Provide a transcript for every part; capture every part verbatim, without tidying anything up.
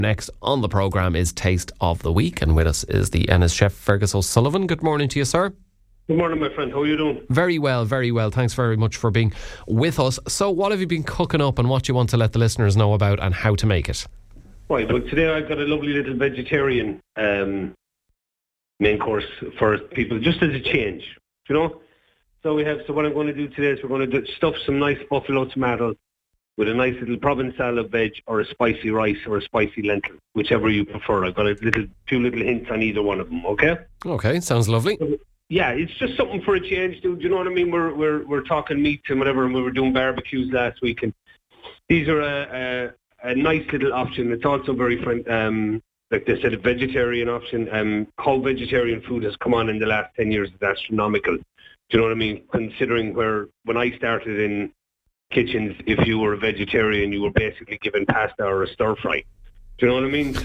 Next on the programme is Taste of the Week, and with us is the Ennis chef Fergus O'Sullivan. Good morning to you, sir. Good morning, my friend. How are you doing? Very well, very well. Thanks very much for being with us. So what have you been cooking up and what do you want to let the listeners know about and how to make it? Right, well, today I've got a lovely little vegetarian um, main course for people, just as a change, you know? So we have. So what I'm going to do today is we're going to do, stuff some nice buffalo tomatoes with a nice little Provençal of veg or a spicy rice or a spicy lentil, whichever you prefer. I've got a little, few little hints on either one of them, okay? Okay, sounds lovely. Yeah, it's just something for a change, dude. You know what I mean? We're we're we're talking meat and whatever, and we were doing barbecues last week, and these are a a, a nice little option. It's also very friend, um, like they said, a vegetarian option. Um, how vegetarian food has come on in the last ten years is astronomical. Do you know what I mean? Considering where when I started in kitchens, if you were a vegetarian, you were basically given pasta or a stir fry. Do you know what I mean?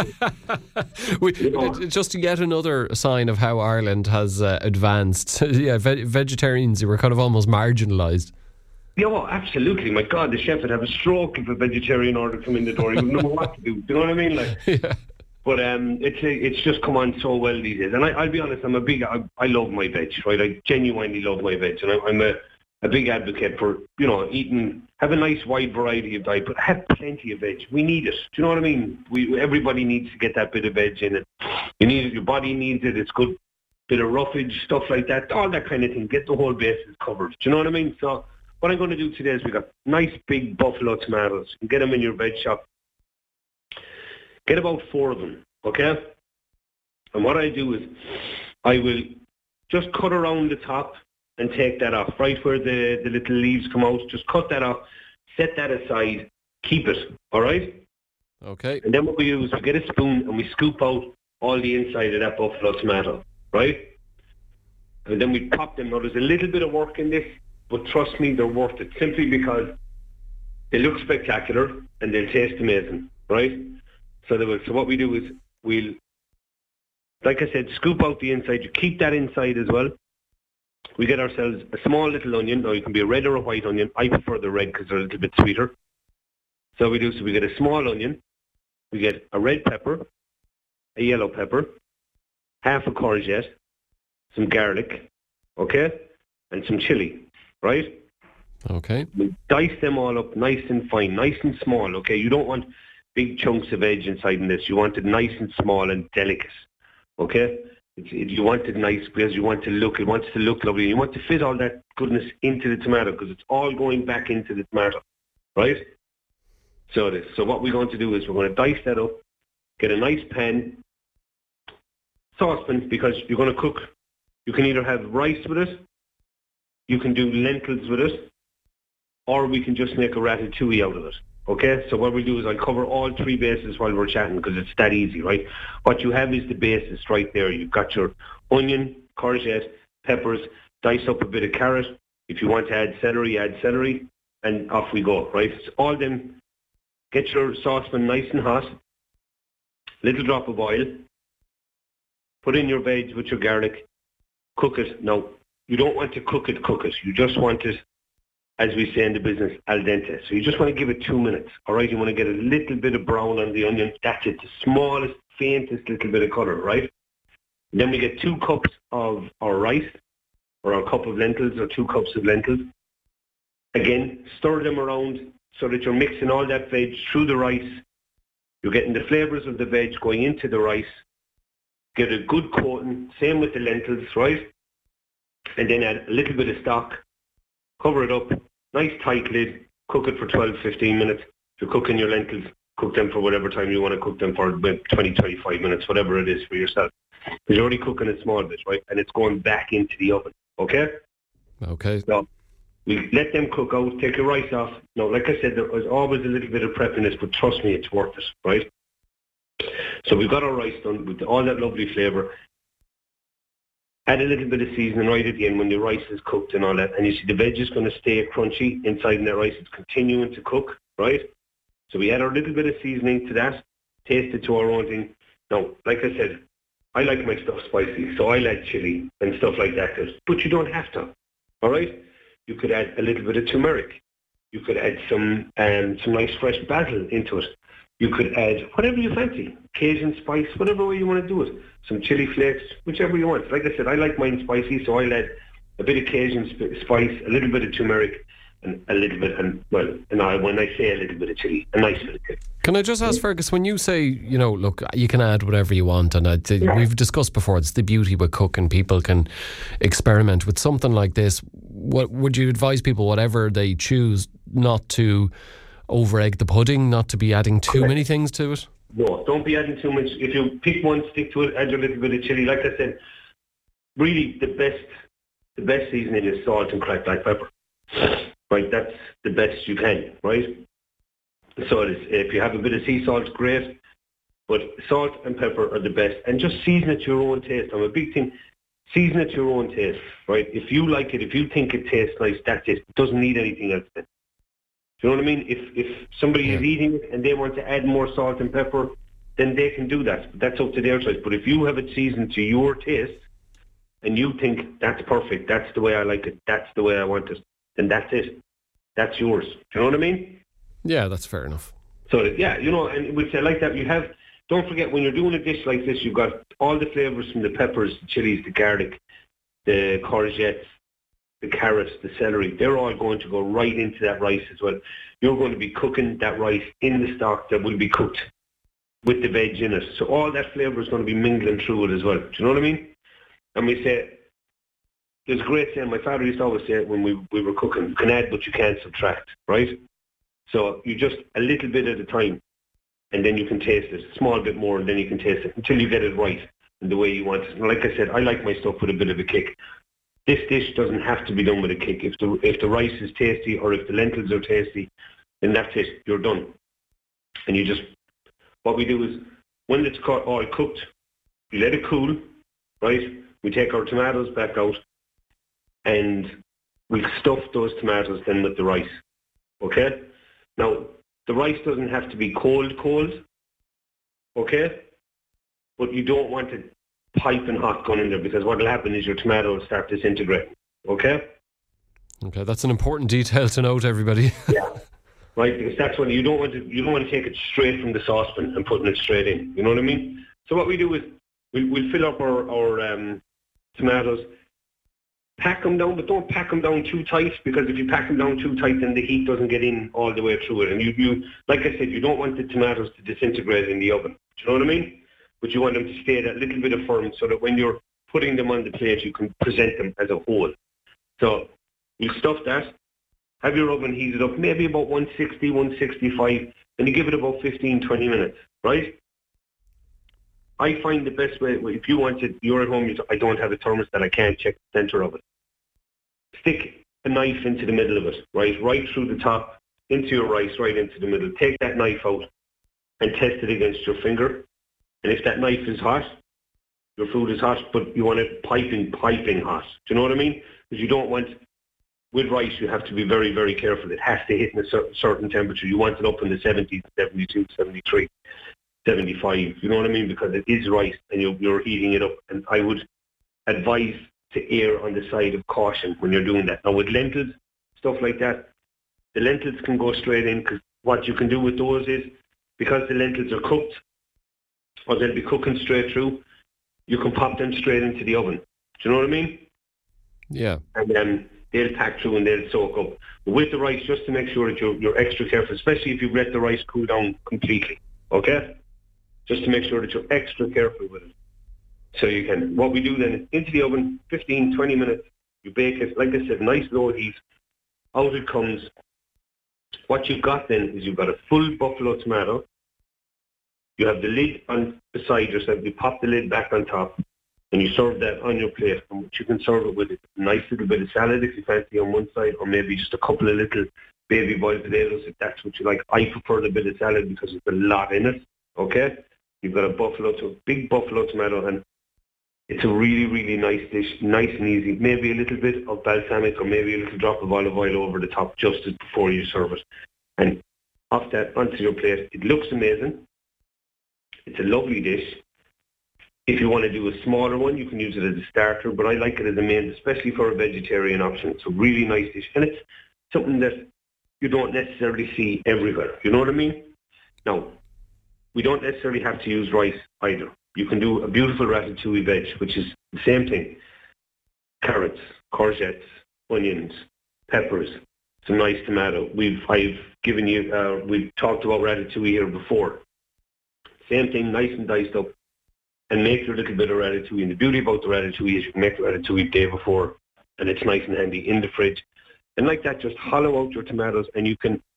So, we, you know. Just yet another sign of how Ireland has uh, advanced. yeah, ve- vegetarians, you were kind of almost marginalised. Yeah, well, absolutely. My God, the chef would have a stroke if a vegetarian order come in the door. He wouldn't know what to do. Do you know what I mean? Like, yeah. But um, it's a, it's just come on so well these days. And I, I'll be honest, I'm a big, I, I love my veg, right? I genuinely love my veg. And I, I'm a, a big advocate for, you know, eating, have a nice wide variety of diet, but have plenty of veg. We need it. Do you know what I mean? We Everybody needs to get that bit of veg in it. You need it, your body needs it, it's good. Bit of roughage, stuff like that, all that kind of thing. Get the whole bases covered. Do you know what I mean? So what I'm going to do today is we got nice big buffalo tomatoes. You can get them in your veg shop. Get about four of them, okay? And what I do is I will just cut around the top and take that off, right where the, the little leaves come out. Just cut that off, set that aside, keep it, all right? Okay. And then what we do is we get a spoon and we scoop out all the inside of that buffalo tomato, right? And then we pop them. Now, there's a little bit of work in this, but trust me, they're worth it, simply because they look spectacular and they'll taste amazing, right? So, they will, so what we do is we'll, like I said, scoop out the inside. You keep that inside as well. We get ourselves a small little onion. Now, you can be a red or a white onion. I prefer the red because they're a little bit sweeter. So we do, so we get a small onion. We get a red pepper, a yellow pepper, half a courgette, some garlic, okay, and some chili, right? Okay. We dice them all up nice and fine, nice and small, okay? You don't want big chunks of veg inside in this. You want it nice and small and delicate, okay? It's, it, you want it nice because you want to look, it wants to look lovely. You want to fit all that goodness into the tomato because it's all going back into the tomato, right? So this. So what we're going to do is we're going to dice that up, get a nice pan, saucepan, because you're going to cook. You can either have rice with it, you can do lentils with it, or we can just make a ratatouille out of it. Okay, so what we'll do is I'll cover all three bases while we're chatting because it's that easy, right? What you have is the basis right there. You've got your onion, courgette, peppers, dice up a bit of carrot. If you want to add celery, add celery, and off we go, right? So all them, get your saucepan nice and hot, little drop of oil, put in your veg with your garlic, cook it. Now, you don't want to cook it, cook it. You just want it, as we say in the business, al dente. So you just want to give it two minutes, all right? You want to get a little bit of brown on the onion. That's it, the smallest, faintest little bit of colour, right? And then we get two cups of our rice, or a cup of lentils, or two cups of lentils. Again, stir them around so that you're mixing all that veg through the rice. You're getting the flavours of the veg going into the rice. Get a good coating, same with the lentils, right? And then add a little bit of stock. Cover it up, nice tight lid, cook it for twelve, fifteen minutes. If you're cooking your lentils, cook them for whatever time you want to cook them for, twenty, twenty-five minutes, whatever it is for yourself. Because you're already cooking a small bit, right? And it's going back into the oven, okay? Okay. So we let them cook out, take your rice off. Now, like I said, there is always a little bit of prep in this, but trust me, it's worth it, right? So we've got our rice done with all that lovely flavour. Add a little bit of seasoning right at the end when the rice is cooked and all that. And you see the veg is going to stay crunchy inside in that rice. It's continuing to cook, right? So we add our little bit of seasoning to that, taste it to our own thing. Now, like I said, I like my stuff spicy, so I like chili and stuff like that. But you don't have to, all right? You could add a little bit of turmeric. You could add some um, some nice fresh basil into it. You could add whatever you fancy, Cajun spice, whatever way you want to do it. Some chili flakes, whichever you want. Like I said, I like mine spicy, so I'll add a bit of Cajun sp- spice, a little bit of turmeric, and a little bit, and well, and I, when I say a little bit of chili, a nice bit of chili. Can I just ask, Fergus, when you say, you know, look, you can add whatever you want, and I, Yeah. we've discussed before, it's the beauty with cooking, people can experiment with something like this. What would you advise people, whatever they choose, not to over egg the pudding, not to be adding too Correct. many things to it? No, don't be adding too much. If you pick one, stick to it, add a little bit of chili. Like I said, really the best the best seasoning is salt and cracked black pepper. Right, that's the best you can, right? So it is, if you have a bit of sea salt, great. But salt and pepper are the best. And just season it to your own taste. I'm a big thing. Season it to your own taste, right? If you like it, if you think it tastes nice, that's it. It doesn't need anything else then. Do you know what I mean? If if somebody Yeah. is eating it and they want to add more salt and pepper, then they can do that. But that's up to their choice. But if you have it seasoned to your taste and you think that's perfect, that's the way I like it, that's the way I want it, then that's it. That's yours. Do you know what I mean? Yeah, that's fair enough. So, yeah, you know, and which I like that. You have, don't forget, when you're doing a dish like this, you've got all the flavours from the peppers, the chilies, the garlic, the courgettes, the carrots, the celery. They're all going to go right into that rice as well. You're going to be cooking that rice in the stock that will be cooked with the veg in it. So all that flavour is going to be mingling through it as well. Do you know what I mean? And we say, there's a great saying, my father used to always say it when we, we were cooking, you can add but you can't subtract, right? So you just a little bit at a time, and then you can taste it, a small bit more, and then you can taste it until you get it right in the way you want it. And like I said, I like my stuff with a bit of a kick. This dish doesn't have to be done with a kick. If the if the rice is tasty or if the lentils are tasty, then that's it, you're done. And you just, what we do is, when it's cut, all cooked, we let it cool, right? We take our tomatoes back out, and we stuff those tomatoes then with the rice, okay? Now, the rice doesn't have to be cold, cold, okay? But you don't want it piping hot going in there, because what will happen is your tomato will start disintegrating, okay? Okay, that's an important detail to note, everybody. Yeah, right, because that's when you don't want to, you don't want to take it straight from the saucepan and putting it straight in, you know what I mean? So what we do is, we'll, we'll fill up our, our um, tomatoes, pack them down, but don't pack them down too tight, because if you pack them down too tight, then the heat doesn't get in all the way through it. And you, you, like I said, you don't want the tomatoes to disintegrate in the oven. Do you know what I mean? But you want them to stay that little bit of firm, so that when you're putting them on the plate, you can present them as a whole. So you stuff that, have your oven heated up, maybe about one sixty, one sixty-five, and you give it about fifteen, twenty minutes, right? I find the best way, if you want it, you're at home, you I don't have a thermostat, I can't check the centre of it. Stick a knife into the middle of it, right? Right through the top, into your rice, right into the middle. Take that knife out and test it against your finger. And if that knife is hot, your food is hot, but you want it piping, piping hot. Do you know what I mean? Because you don't want, with rice, you have to be very, very careful. It has to hit in a cer- certain temperature. You want it up in the seventies, seventy-two, seventy-three. seventy-five, you know what I mean? Because it is rice and you're, you're heating it up. And I would advise to err on the side of caution when you're doing that. Now with lentils, stuff like that, the lentils can go straight in, because what you can do with those is, because the lentils are cooked, or they'll be cooking straight through, you can pop them straight into the oven. Do you know what I mean? Yeah. And then they'll pack through and they'll soak up. But with the rice, just to make sure that you're, you're extra careful, especially if you let the rice cool down completely, okay? Just to make sure that you're extra careful with it. So you can, what we do then is into the oven, fifteen, twenty minutes, you bake it, like I said, nice low heat, out it comes. What you've got then is you've got a full buffalo tomato, you have the lid on beside yourself, you pop the lid back on top, and you serve that on your plate. And you can serve it with a nice little bit of salad if you fancy on one side, or maybe just a couple of little baby boiled potatoes if that's what you like. I prefer the bit of salad because there's a lot in it, okay? You've got a buffalo, to big buffalo tomato, and it's a really, really nice dish, nice and easy. Maybe a little bit of balsamic or maybe a little drop of olive oil over the top just as before you serve it. And off that onto your plate. It looks amazing. It's a lovely dish. If you want to do a smaller one, you can use it as a starter, but I like it as a main, especially for a vegetarian option. It's a really nice dish, and it's something that you don't necessarily see everywhere. You know what I mean? Now, we don't necessarily have to use rice either. You can do a beautiful ratatouille veg, which is the same thing. Carrots, courgettes, onions, peppers, some nice tomato. We've I've given you uh, we've talked about ratatouille here before. Same thing, nice and diced up, and make your little bit of ratatouille. And the beauty about the ratatouille is you can make the ratatouille the day before, and it's nice and handy in the fridge. And like that, just hollow out your tomatoes, and you can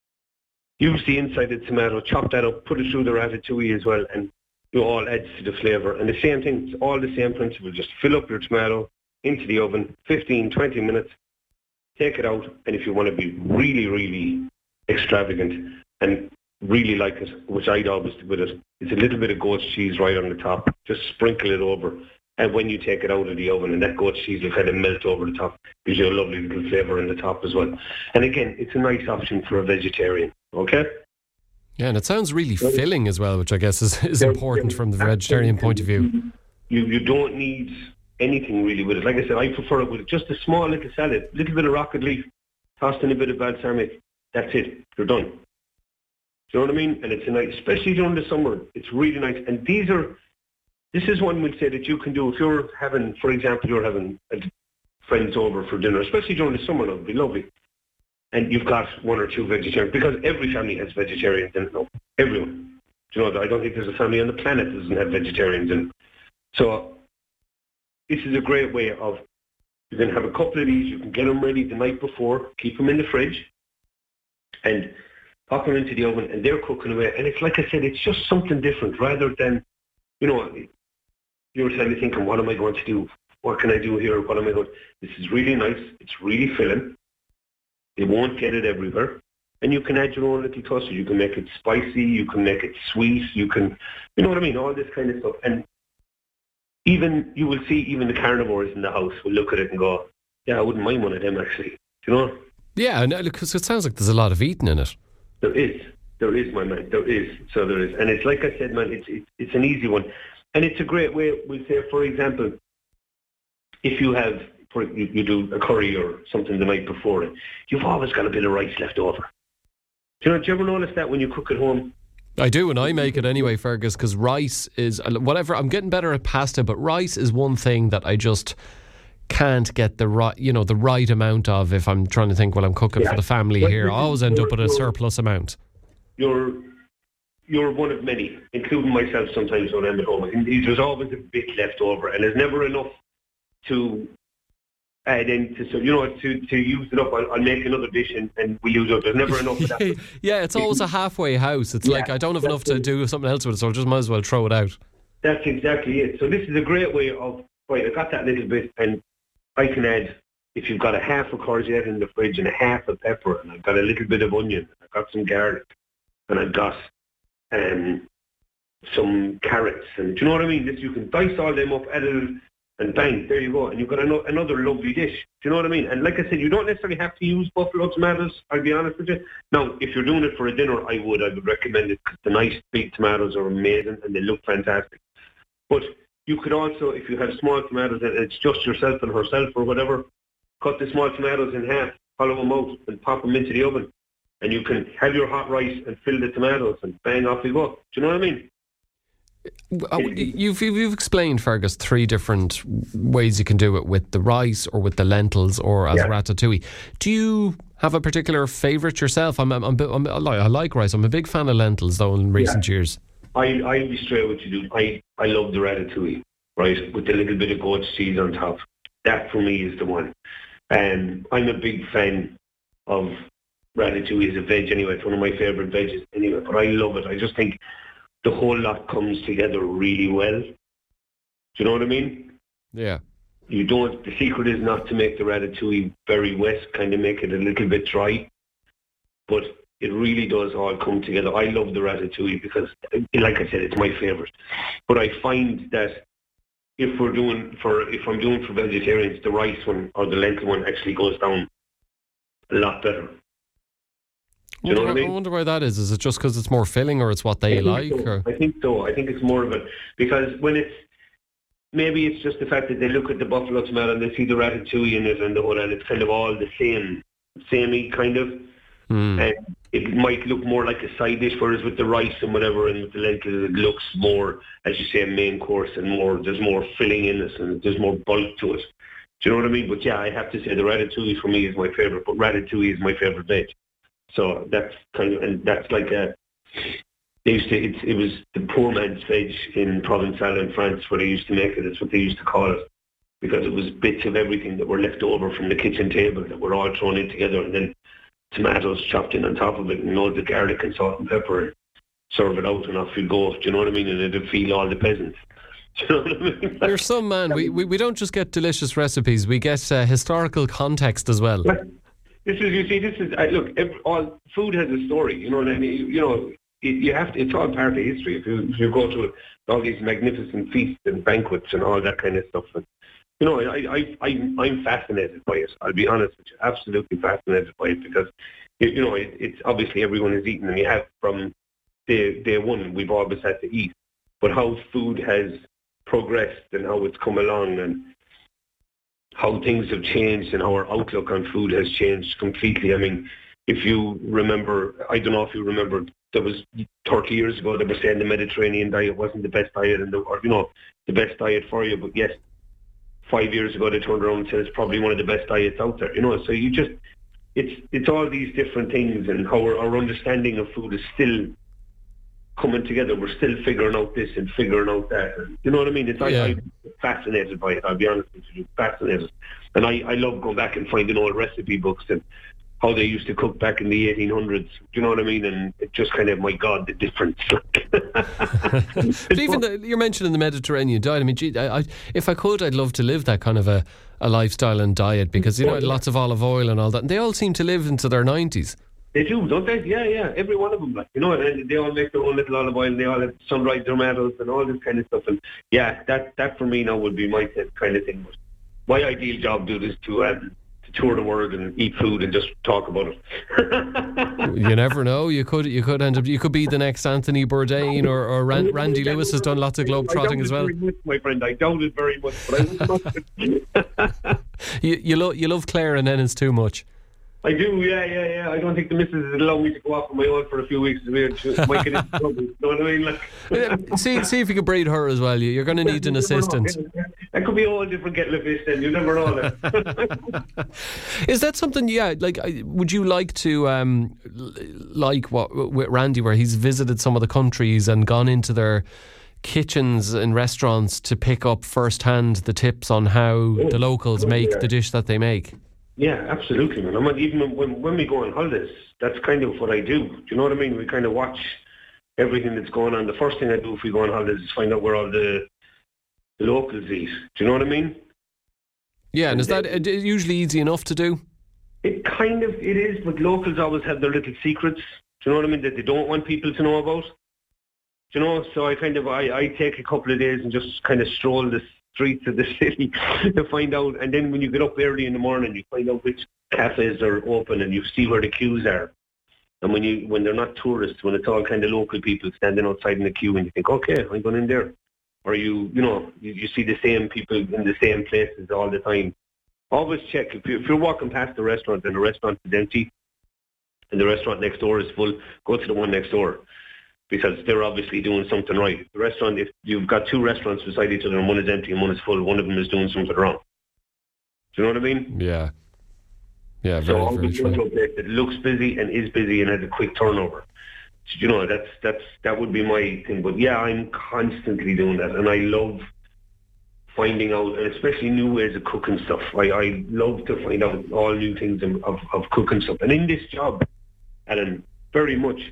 use the inside of the tomato, chop that up, put it through the ratatouille as well, and it all adds to the flavour. And the same thing, it's all the same principle. Just fill up your tomato into the oven, fifteen, twenty minutes, take it out, and if you want to be really, really extravagant and really like it, which I'd always do with it, it's a little bit of goat's cheese right on the top. Just sprinkle it over. And when you take it out of the oven, and that goat cheese will kind of melt over the top, gives you a lovely little flavour in the top as well. And again, it's a nice option for a vegetarian, okay? Yeah, and it sounds really filling as well, which I guess is, is important from the vegetarian point of view. You you don't need anything really with it. Like I said, I prefer it with just a small little salad, a little bit of rocket leaf, tossed in a bit of balsamic. That's it. You're done. Do you know what I mean? And it's a nice, especially during the summer, it's really nice. And these are... This is one we'd say that you can do if you're having, for example, you're having friends over for dinner, especially during the summer, that would be lovely. And you've got one or two vegetarians, because every family has vegetarians in it now. Everyone. Do you know, I don't think there's a family on the planet that doesn't have vegetarians in it. So this is a great way of, you can have a couple of these, you can get them ready the night before, keep them in the fridge, and pop them into the oven, and they're cooking away. And it's like I said, it's just something different rather than, you know, you're suddenly thinking, what am I going to do? What can I do here? What am I going to... This is really nice. It's really filling. They won't get it everywhere. And you can add your own little touches. You can make it spicy. You can make it sweet. You can, you know what I mean? All this kind of stuff. And even, you will see even the carnivores in the house will look at it and go, yeah, I wouldn't mind one of them actually. Do you know? Yeah, because it sounds like there's a lot of eating in it. There is. There is, my man. There is. So there is. And it's like I said, man, it's it's, it's an easy one. And it's a great way, we'll say, for example, if you have, for, you, you do a curry or something the night before it, you've always got a bit of rice left over. Do you know, do you ever notice that when you cook at home? I do, and I make it anyway, Fergus, because rice is, whatever, I'm getting better at pasta, but rice is one thing that I just can't get the right, you know, the right amount of if I'm trying to think, well, I'm cooking yeah. for the family well, here. I always end up with a surplus amount. You're... You're one of many, including myself sometimes when I'm at home. And there's always a bit left over, and there's never enough to add into, so, you know, to, to use it up. I'll, I'll make another dish and, and we'll use it up. There's never enough of that. Yeah, it's always a halfway house. It's yeah, like, I don't have enough to it. do something else with it, so I just might as well throw it out. That's exactly it. So this is a great way of, right, I got that little bit, and I can add, if you've got a half a courgette in the fridge and a half a pepper, and I've got a little bit of onion, I've got some garlic, and I've got and some carrots, and do you know what I mean? This, you can dice all them up, add it, and bang, there you go, and you've got an- another lovely dish. Do you know what I mean? And like I said, you don't necessarily have to use buffalo tomatoes, I'll be honest with you. Now, if you're doing it for a dinner, I would, I would recommend it, because the nice big tomatoes are amazing, and they look fantastic. But you could also, if you have small tomatoes, and it's just yourself and herself or whatever, cut the small tomatoes in half, hollow them out, and pop them into the oven. And you can have your hot rice and fill the tomatoes and bang, off you go. Do you know what I mean? You've, you've explained, Fergus, three different ways you can do it, with the rice or with the lentils or as yeah. ratatouille. Do you have a particular favourite yourself? I'm, I'm, I'm, I'm, I like rice. I'm a big fan of lentils, though, in recent yeah. years. I, I'll be straight with you, dude. I, I love the ratatouille, right, with the little bit of goat's cheese on top. That, for me, is the one. And I'm a big fan of ratatouille as a veg anyway. It's one of my favourite veggies anyway, but I love it. I just think the whole lot comes together really well. Do you know what I mean? Yeah. You don't, the secret is not to make the ratatouille very wet, kind of make it a little bit dry, but it really does all come together. I love the ratatouille because, like I said, it's my favourite. But I find that if we're doing for, if I'm doing for vegetarians, the rice one or the lentil one actually goes down a lot better. Do you know what I mean? I wonder why that is. Is it just because it's more filling, or it's what they like? So. Or? I think so. I think it's more of it. Because when it's, maybe it's just the fact that they look at the buffalo tomato and they see the ratatouille in it and the whole, and it's kind of all the same, samey kind of. Mm. And it might look more like a side dish, whereas with the rice and whatever and with the lentils, it looks more, as you say, a main course and more. There's more filling in it and there's more bulk to it. Do you know what I mean? But yeah, I have to say the ratatouille for me is my favourite. But ratatouille is my favourite veg. So that's kind of, and that's like a. They used to, it, it was the poor man's veg in Provençal in France where they used to make it. It's what they used to call it, because it was bits of everything that were left over from the kitchen table that were all thrown in together, and then tomatoes chopped in on top of it, and loads of garlic and salt and pepper, and serve it out and off you go. Do you know what I mean? And it'd feed all the peasants. Do you know what I mean? You're some man. We, we we don't just get delicious recipes. We get uh, historical context as well. This is, you see, this is, uh, look, every, all food has a story, you know, and you, you know, it, you have to, it's all part of history. If you, if you go to all these magnificent feasts and banquets and all that kind of stuff, and, you know, I, I, I, I'm fascinated by it. I'll be honest with you, absolutely fascinated by it, because, you know, it, it's obviously everyone is eating, and you have from day, day one, we've always had to eat. But how food has progressed and how it's come along and how things have changed and how our outlook on food has changed completely. I mean, if you remember, I don't know if you remember, there was thirty years ago they were saying the Mediterranean diet wasn't the best diet in the, or, you know, the best diet for you, but yes, five years ago they turned around and said it's probably one of the best diets out there, you know. So you just, it's it's all these different things, and how our, our understanding of food is still coming together. We're still figuring out this and figuring out that. You know what I mean? It's, yeah. I, I'm fascinated by it, I'll be honest with you, fascinated. And I, I love going back and finding old recipe books and how they used to cook back in the eighteen hundreds. Do you know what I mean? And it just kind of, my God, the difference. But even the, you're mentioning the Mediterranean diet. I mean, gee, I, I, if I could, I'd love to live that kind of a, a lifestyle and diet, because, you know, lots of olive oil and all that. And they all seem to live into their nineties. They do, don't they? Yeah, yeah. Every one of them, like, you know, and they all make their own little olive oil, and they all have sun-dried tomatoes and all this kind of stuff. And yeah, that that for me now would be my kind of thing. But my ideal job, dude, is to um, to tour the world and eat food and just talk about it. You never know. You could you could end up. You could be the next Anthony Bourdain, or, or Ran, Randy Lewis has done lots of globe trotting as well. Very much, my friend, I doubt it very much, but I would. you you love you love Claire and Ennis too much. I do, yeah, yeah, yeah. I don't think the missus would allow me to go off on my own for a few weeks. It might get into trouble. You know what I mean? Like, yeah, see, see if you can breed her as well. You're going to need an assistant. That could be a whole different kettle of fish then. You never know that. Is that something, yeah, like, would you like to, um, like what with Randy, where he's visited some of the countries and gone into their kitchens and restaurants to pick up firsthand the tips on how oh, the locals make yeah. the dish that they make? Yeah, absolutely, man. I mean, even when when we go on holidays, that's kind of what I do. Do you know what I mean? We kind of watch everything that's going on. The first thing I do if we go on holidays is find out where all the, the locals eat. Do you know what I mean? Yeah, and, and is that uh, usually easy enough to do? It kind of, it is, but locals always have their little secrets. Do you know what I mean? That they don't want people to know about. Do you know? So I kind of, I, I take a couple of days and just kind of stroll this streets of the city to find out, and then when you get up early in the morning you find out which cafes are open and you see where the queues are, and when you when they're not tourists, when it's all kind of local people standing outside in the queue, and you think, okay, I'm going in there. Or you you know you, you see the same people in the same places all the time. Always check if, you, if you're walking past the restaurant and the restaurant is empty and the restaurant next door is full, go to the one next door, because they're obviously doing something right. The restaurant, if you've got two restaurants beside each other and one is empty and one is full, one of them is doing something wrong. Do you know what I mean? Yeah. Yeah, very, so always very go to true. a place that looks busy and is busy and has a quick turnover. So, you know, that's that's that would be my thing. But yeah, I'm constantly doing that, and I love finding out, and especially new ways of cooking stuff. I, I love to find out all new things of, of, of cooking stuff. And in this job, Alan, very much,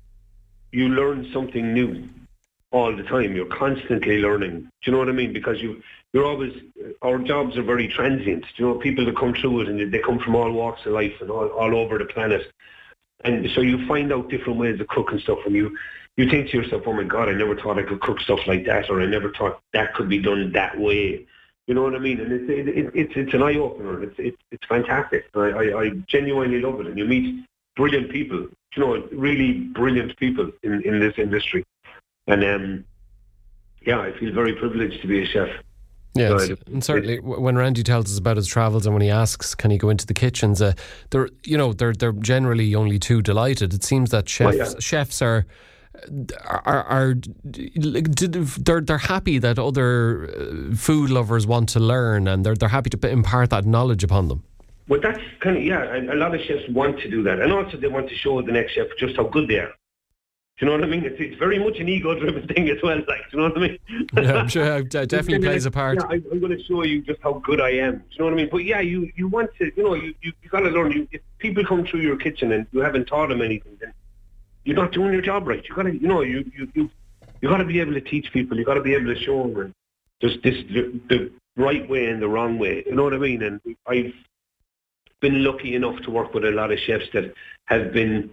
you learn something new all the time. You're constantly learning. Do you know what I mean? Because you, you're always, our jobs are very transient. Do you know, people that come through it, and they come from all walks of life and all, all over the planet. And so you find out different ways of cooking stuff, and you, you think to yourself, oh my God, I never thought I could cook stuff like that, or I never thought that could be done that way. You know what I mean? And it's it, it, it's it's an eye opener. It's it's it's fantastic. I, I I genuinely love it, and you meet brilliant people. You know, really brilliant people in, in this industry. And um, yeah, I feel very privileged to be a chef. Yeah, So, and certainly when Randy tells us about his travels and when he asks, can he go into the kitchens? Uh, they're, you know, they're they're generally only too delighted. It seems that chefs well, yeah. chefs are are are they're they're happy that other food lovers want to learn, and they're they're happy to impart that knowledge upon them. Well, that's kind of yeah. A, a lot of chefs want to do that, and also they want to show the next chef just how good they are. Do you know what I mean? It's, it's very much an ego-driven thing as well. Like, do you know what I mean? Yeah, I'm sure it definitely plays a part. Yeah, I, I'm going to show you just how good I am. Do you know what I mean? But yeah, you, you want to, you know, you you, you got to learn. You, if people come through your kitchen and you haven't taught them anything, then you're not doing your job right. You got to, you know, you you you you got to be able to teach people. You got to be able to show them just this the, the right way and the wrong way. You know what I mean? And I've been lucky enough to work with a lot of chefs that have been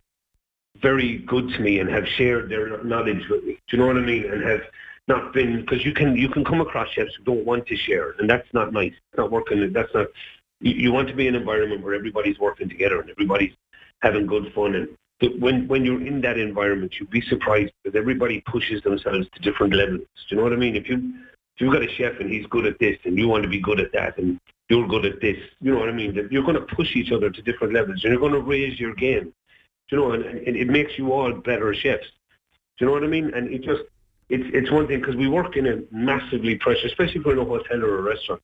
very good to me and have shared their knowledge with me. Do you know what I mean? And have not been, because you can you can come across chefs who don't want to share, and that's not nice. It's not working. That's not. You, you want to be in an environment where everybody's working together and everybody's having good fun. And but when when you're in that environment, you'd be surprised because everybody pushes themselves to different levels. Do you know what I mean? If you if you've got a chef and he's good at this, and you want to be good at that, and you're good at this, you know what I mean? That you're going to push each other to different levels, and you're going to raise your game. You know, and, and it makes you all better chefs. Do you know what I mean? And it just, it's it's one thing, because we work in a massively pressured, especially if we're in a hotel or a restaurant.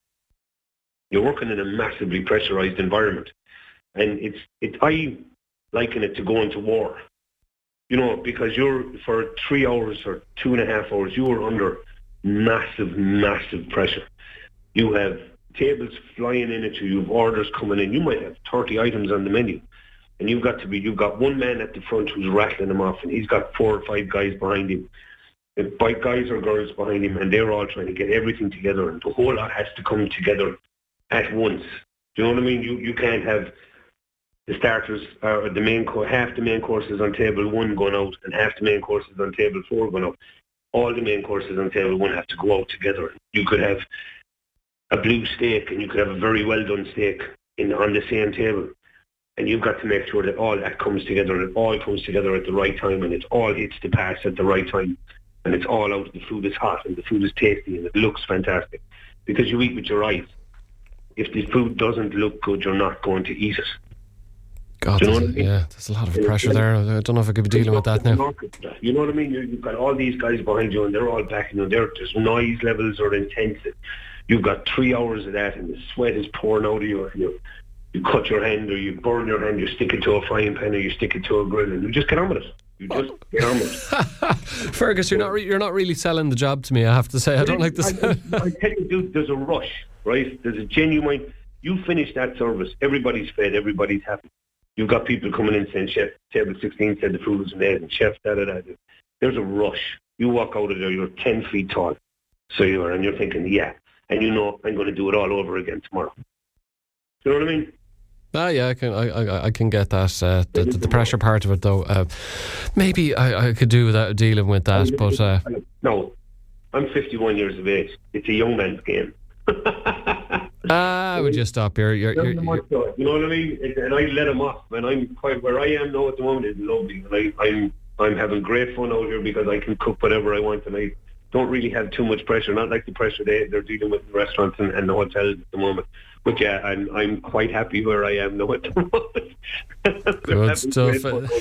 You're working in a massively pressurized environment. And it's, it, I liken it to going to war. You know, because you're, for three hours or two and a half hours, you are under massive, massive pressure. You have tables flying in at you, you have orders coming in, you might have thirty items on the menu. And you've got to be, you've got one man at the front who's rattling them off, and he's got four or five guys behind him, and by guys or girls behind him, and they're all trying to get everything together, and the whole lot has to come together at once. Do you know what I mean? You you can't have the starters or the main course, half the main courses on table one going out, and half the main courses on table four going out. All the main courses on table one have to go out together. You could have a blue steak, and you could have a very well done steak in on the same table. And you've got to make sure that all that comes together, and it all comes together at the right time, and it all hits the pass at the right time, and it's all out. The food is hot, and the food is tasty, and it looks fantastic. Because you eat with your eyes. If the food doesn't look good, you're not going to eat it. God, you know what I mean? Yeah, there's a lot of pressure there. I don't know if I could be dealing with that now. You know what I mean? You've got all these guys behind you, and they're all backing you. There's noise levels are intense. You've got three hours of that, and the sweat is pouring out of you, and you You cut your hand, or you burn your hand, you stick it to a frying pan, or you stick it to a grill, and you just get on with it. You just get on with it. Fergus, you're not re- you're not really selling the job to me, I have to say. I don't like this. I, I, I tell you, dude, there's a rush, right? There's a genuine. You finish that service, everybody's fed, everybody's happy. You've got people coming in saying, "Chef, table sixteen said the food was amazing." Chef, da da da. There's a rush. You walk out of there, you're ten feet tall, so you are, and you're thinking, yeah, and you know, I'm going to do it all over again tomorrow. Do you know what I mean? Ah, yeah, I can, I, I, I can get that. Uh, the, the, the pressure part of it, though, uh, maybe I, I could do without dealing with that. But uh, no, I'm fifty-one years of age. It's a young man's game. Ah, would you stop? You're, you're, you're, you're, you know what I mean? And I let him off. And I'm quite where I am now at the moment is lovely. And I, I'm, I'm having great fun out here because I can cook whatever I want, and I don't really have too much pressure. Not like the pressure they they're dealing with in restaurants and, and the hotels at the moment. But yeah, I'm I'm quite happy where I am now at the moment. Good stuff.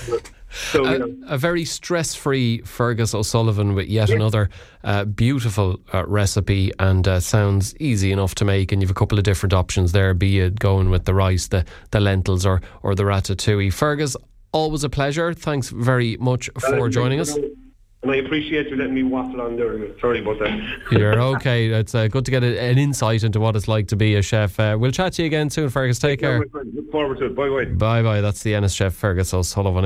So, a, you know. a very stress-free Fergus O'Sullivan with yet yeah. another uh, beautiful uh, recipe, and uh, sounds easy enough to make. And you've a couple of different options there, be it going with the rice, the, the lentils, or or the ratatouille. Fergus, always a pleasure. Thanks very much for uh, joining us. And I appreciate you letting me waffle on there. Sorry about that. You're okay. It's uh, good to get a, an insight into what it's like to be a chef. Uh, we'll chat to you again soon, Fergus. Take care. Look forward to it. Bye bye. Bye bye. That's the Ennis chef, Fergus O'Sullivan.